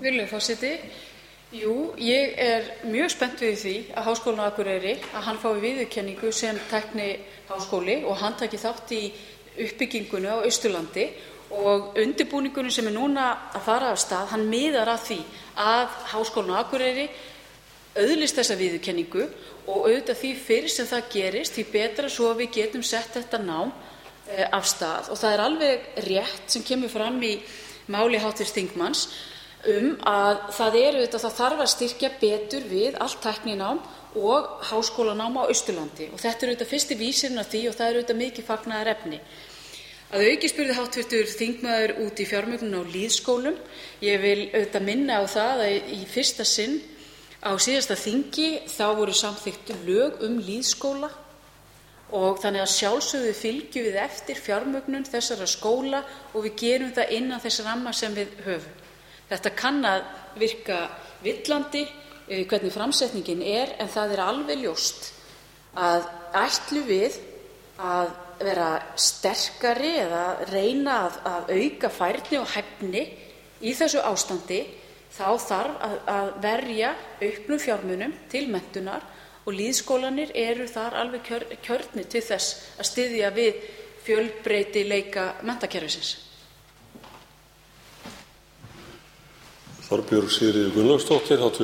Virðulegur forseti. Jú, ég mjög spennt við því að Háskólinn á Akureyri fái viðurkenningu sem tækniháskóli og hann taki þátt í uppbyggingunni á Austurlandi og undirbúningurinn sem núna að fara af stað, hann miðar að því að Háskólinn á Akureyri öðlist þessa viðurkenningu og auðvitað því fyrr sem það gerist, því betra svo að við getum sett þetta nám af stað. Og það alveg rétt sem kemur fram í máli hv. þingmanns að það þarf að styrkja betur við allt tækninám og háskólanám á Austurlandi og þetta auðvitað fyrsti vísirinn að því og það auðvitað mikið fagnaðarefni. Að auki spurði hv. þingmaður út í fjármögnun á lýðskólum. Ég vil auðvitað minna á það að í fyrsta sinn á síðasta þingi þá voru samþykkt lög lýðskóla og þannig að sjálfsögðu fylgjum við eftir fjármögnun þessara skóla og við gerum það innan þess ramma sem við höfum. Þetta kann að virka villandi hvernig framsetningin en það alveg ljóst að ætlum við að vera sterkari eða reyna að auka færni og hæfni í þessu ástandi þá þarf að verja auknum fjármunum til menntunar og lýðskólarnir eru þar alveg kjörnir til þess að styðja við fjölbreytileika menntakerfisins. Þorbjörg Sigríður Gunnlaugsdóttir, hv.